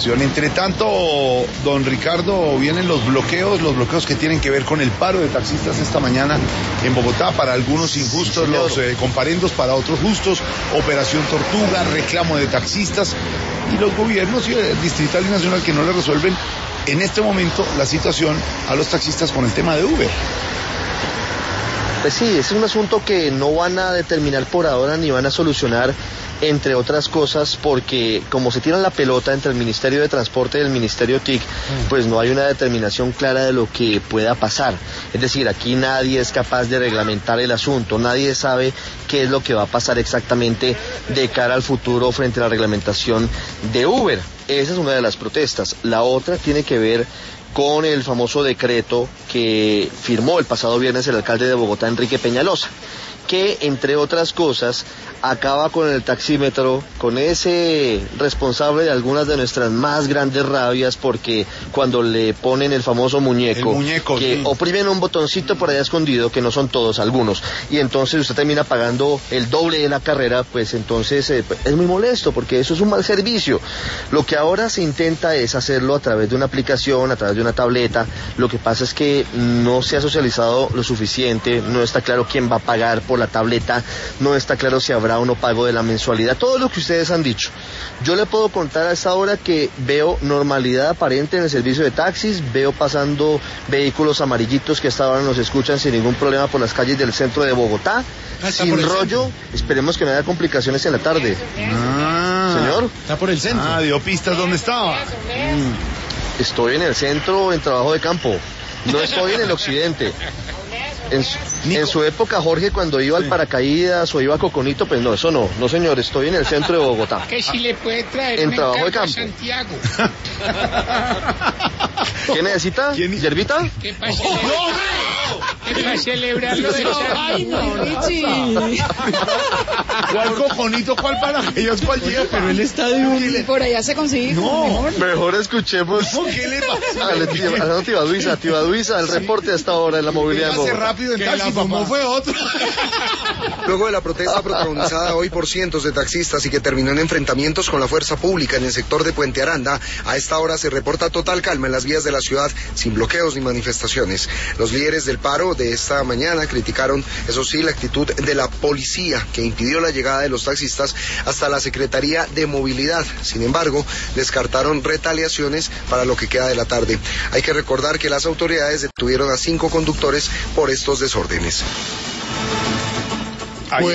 Entre tanto, don Ricardo, vienen los bloqueos que tienen que ver con el paro de taxistas esta mañana en Bogotá, para algunos injustos, los comparendos, para otros justos, Operación Tortuga, reclamo de taxistas, y los gobiernos distrital y nacional que no le resuelven en este momento la situación a los taxistas con el tema de Uber. Pues sí, es un asunto que no van a determinar por ahora ni van a solucionar, entre otras cosas porque como se tiran la pelota entre el Ministerio de Transporte y el Ministerio TIC, pues no hay una determinación clara de lo que pueda pasar. Es decir, aquí nadie es capaz de reglamentar el asunto, nadie sabe qué es lo que va a pasar exactamente de cara al futuro frente a la reglamentación de Uber. Esa es una de las protestas. La otra tiene que ver con el famoso decreto que firmó el pasado viernes el alcalde de Bogotá, Enrique Peñalosa, que, entre otras cosas, acaba con el taxímetro, con ese responsable de algunas de nuestras más grandes rabias, porque cuando le ponen el famoso muñeco que sí, oprimen un botoncito por allá escondido, que no son todos, algunos, y entonces usted termina pagando el doble de la carrera, pues entonces es muy molesto, porque eso es un mal servicio. Lo que ahora se intenta es hacerlo a través de una aplicación, a través de una tableta. Lo que pasa es que no se ha socializado lo suficiente, no está claro quién va a pagar por la tableta, no está claro si habrá o no pago de la mensualidad, todo lo que ustedes han dicho. Yo le puedo contar a esta hora que veo normalidad aparente en el servicio de taxis, veo pasando vehículos amarillitos que hasta ahora nos escuchan sin ningún problema por las calles del centro de Bogotá, sin rollo. Esperemos que no haya complicaciones en la tarde. Señor. Está por el centro. Dio pistas dónde estaba. Estoy en el centro en trabajo de campo, no estoy en el occidente. En su época, Jorge, cuando iba al paracaídas o iba a Coconito, pues no, eso no señor, estoy en el centro de Bogotá. Que si le puede traer en trabajo de campo. Santiago. ¿Qué necesita? ¿Yerbita? ¿Qué pasa? Para celebrarlo de Ay, no, Richie. ¿Cuál Coconito? ¿Cuál paracaídas? ¿Cuál llega? Pero él está de un... Por allá se consigue Mejor escuchemos ¿qué le pasa? a Tibaduiza, el reporte hasta ahora en la movilidad de Bogotá. Rápido en Que taxi, la fumó fue otro. Luego de la protesta protagonizada hoy por cientos de taxistas y que terminó en enfrentamientos con la fuerza pública en el sector de Puente Aranda, a esta hora se reporta total calma en las vías de la ciudad, sin bloqueos ni manifestaciones. Los líderes del paro de esta mañana criticaron, eso sí, la actitud de la policía, que impidió la llegada de los taxistas hasta la Secretaría de Movilidad. Sin embargo, descartaron retaliaciones para lo que queda de la tarde. Hay que recordar que las autoridades detuvieron a 5 conductores por estos desórdenes.